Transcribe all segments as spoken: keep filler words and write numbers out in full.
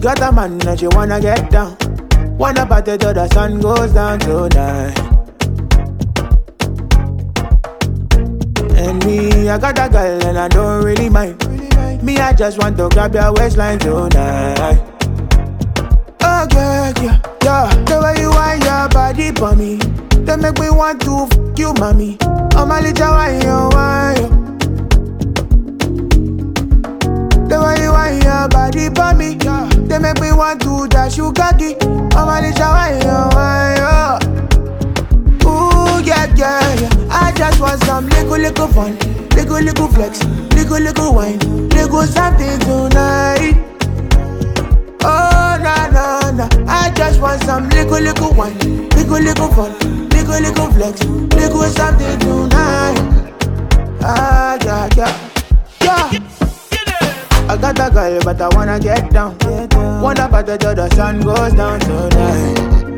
got a man that she wanna get down. Wanna party till the sun goes down tonight. And me, I got a girl and I don't really mind. Me, I just want to grab your waistline tonight. Oh yeah, yeah, yeah. The way you want your body for me, they make me want to f*** you, mommy. Oh my little wine, you wine. The way you want your body for me, yeah. They make me want to dash you cocky. Oh my little wine, you wine. Ooh yeah, yeah, yeah. I just want some little, little fun, little, little flex, little, little wine, little something tonight. Oh na na na, I just want some little, little wine, little, little fun, little, little flex, little something tonight. Ah yeah yeah yeah. I got a girl but I wanna get down. Wanna party till the sun goes down tonight.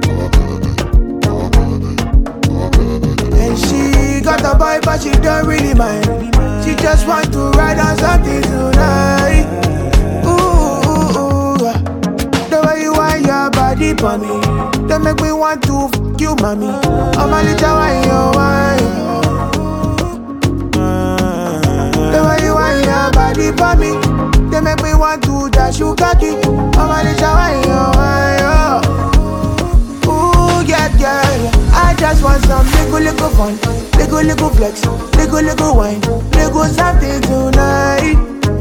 And she got a boy but she don't really mind. She just want to ride on something tonight. Ooh, ooh, ooh. The way you want your body for me, they make me want to f*** you, mommy. Oh my little wine, you wine. The way you want your body for me, they make me want to dash you cocky. Oh my little wine, you wine. Ooh yeah, yeah, yeah. I just want some little, little fun, little, little flex, little, little wine, little something tonight.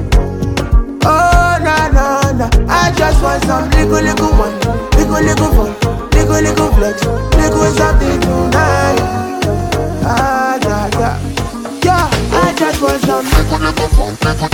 Oh na na na, I just want some little, little wine, little, little fun, little, little flex, little something tonight. Ah yeah yeah yeah, I just want some little, little fun, little,